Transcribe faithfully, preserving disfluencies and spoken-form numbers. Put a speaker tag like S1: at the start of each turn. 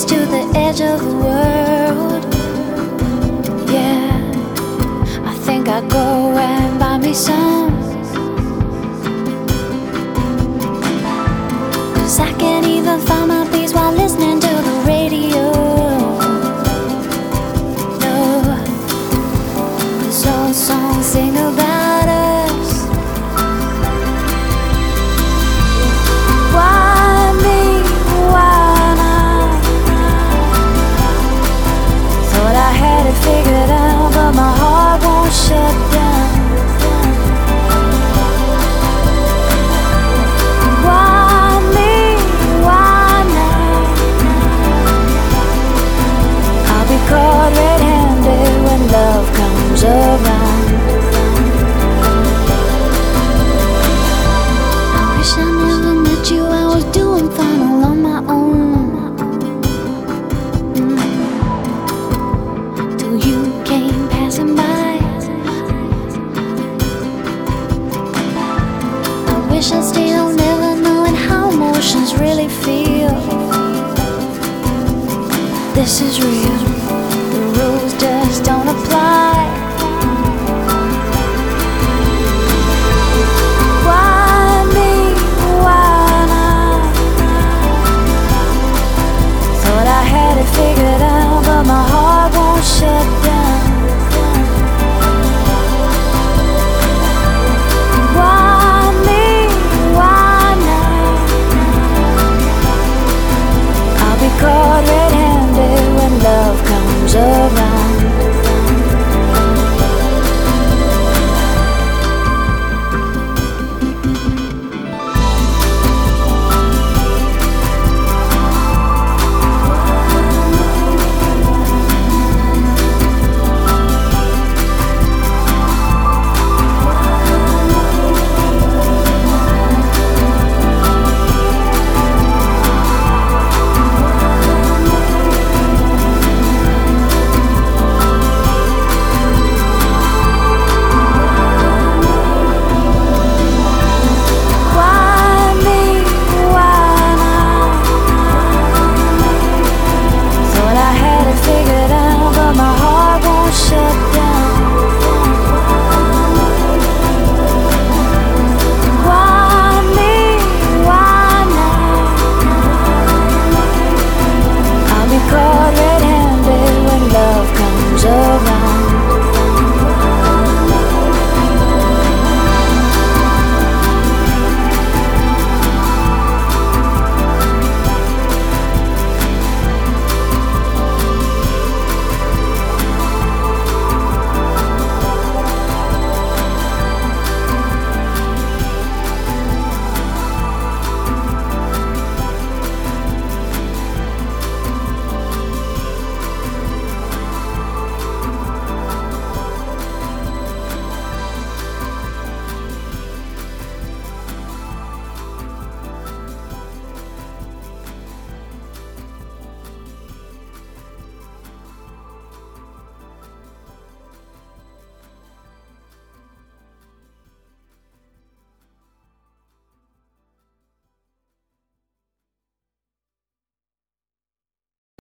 S1: close to the edge of the world. Yeah, I think I'd go and buy me some, 'cause I can't even find my peace while listening to the radio. No, 'cause all songs sing about us. Why me? Why not? Thought I had it figured out, but my heart won't shut down. Why me? Why not? I'll be caught red-handed when love comes around. I wish I never met you, I was doing fine all on my own. Mm. Till you came passing by. I wish I stayed on never knowing how emotions really feel. This is real.